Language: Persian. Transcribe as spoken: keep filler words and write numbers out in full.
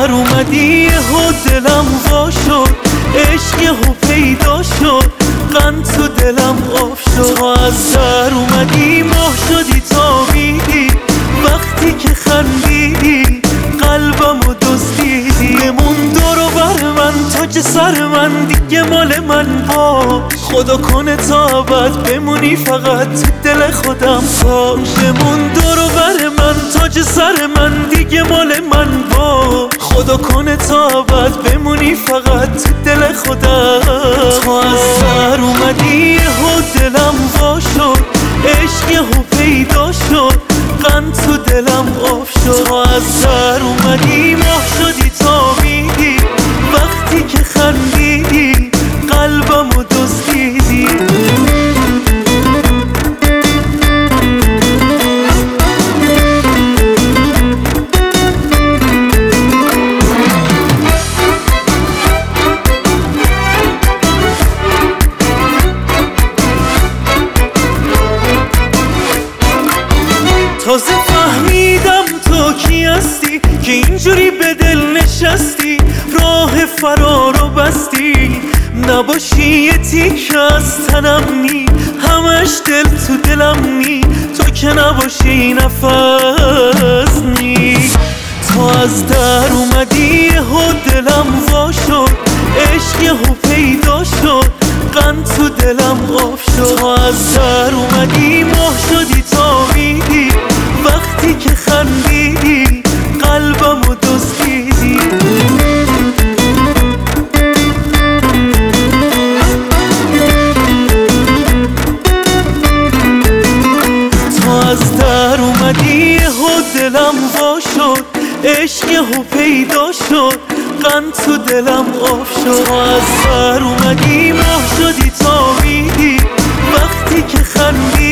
در اومدی و دلم وا شد، عشق یهو پیدا شد، غم تو دلم آب شد. تو از در اومدی ماه شدی تابیدی، وقتی که خندیدی قلبمو دزدیدی. بمون دور و بر من تاج سر من، دیگه مال من با خدا کنه تا ابد بمونی فقط تو دل خودم باش. بمون دور و بر من تاج سر من، دیگه مال من با خدا کنه تا ابد بمونی فقط تو دل خودم. تو از سر اومدی و دلم وا شد، عشق یهو پیدا شد، غم تو دلم آب شد. تو از سر اومدی ماه شدی تابیدی، وقتی که خندیدی قلبمو دزدیدی. تازه فهمیدم تو کی هستی که اینجوری به دل نشستی، راه فرارو بستی. نباشی یه تیکه از تنم نی، همش دل تو دلم نی، تو که نباشی نفس نی. تو از در اومدی و دلم وا شد، عشق یهو پیدا شد، غم تو دلم آب شد. تو از در اومدی ماه شدی تابیدی، وقتی که خندیدی قلبمو دزدیدی. تو از در اومدی و دلم وا شد، عشق یهو پیدا شد، غم تو دلم آب شد. تو از در اومدی ماه شدی تابیدی، وقتی که خندیدی